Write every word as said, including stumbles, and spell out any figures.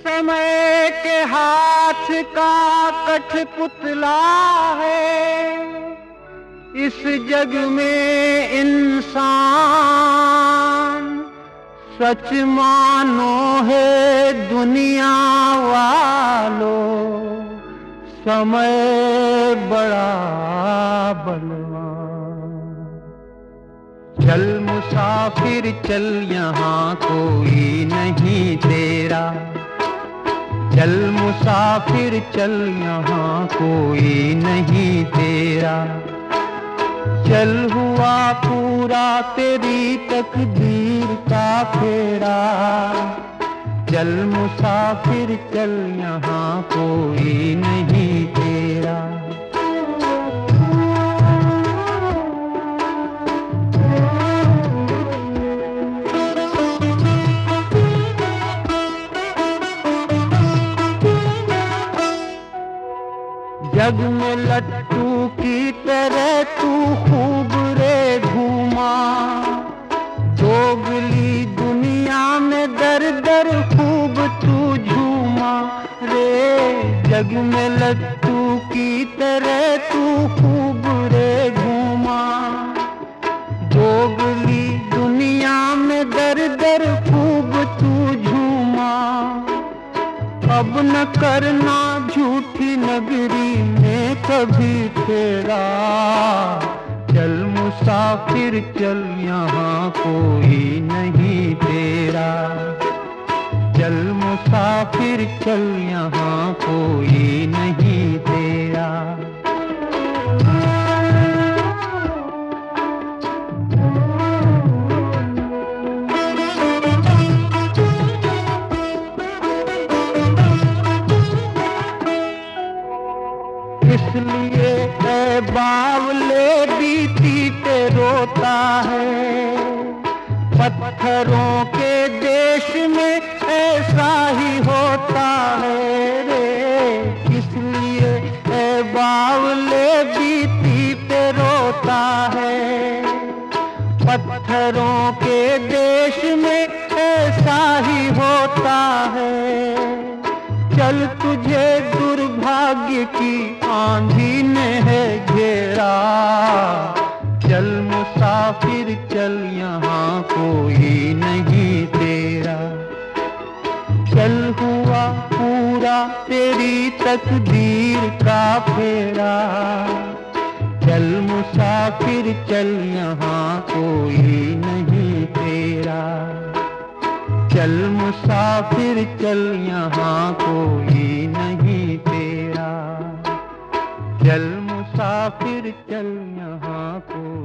समय के हाथ का कठपुतला है, इस जग में इंसान सच मानो है दुनिया वालों, समय बड़ा बलवान। चल मुसाफिर चल यहाँ कोई नहीं तेरा, चल मुसाफिर चल यहाँ कोई नहीं तेरा। चल हुआ पूरा तेरी तकदीर का फेरा, चल मुसाफिर चल यहाँ कोई नहीं तेरा। जग में लट्टू की तरह तू खूब रे घूमा, दोगली दुनिया में दर दर खूब तू झूमा रे। जग में लट्टू की तरह तू खूब रे घूमा, दोगली दुनिया में दर दर खूब तू झूमा। अब न करना झूठी नगरी में कभी फेरा, चल मुसाफिर चल यहाँ कोई नहीं तेरा। चल मुसाफिर चल यहाँ कोई नहीं तेरा। इसलिए ऐ बावले बीती पे रोता है, पत्थरों के देश में ऐसा ही होता है रे। इसलिए ऐ बावले बीती पे रोता है, पत्थरों के देश में ऐसा ही होता है। चल तुझे दुर्भाग्य की आंधी ने है घेरा, चल मुसाफिर चल यहाँ कोई नहीं तेरा। चल हुआ पूरा तेरी तकदीर का फेरा, चल मुसाफिर चल यहाँ कोई नहीं तेरा। चल मुसाफिर चल यहाँ कोई नहीं तेरा। चल मुसाफिर चल यहाँ कोई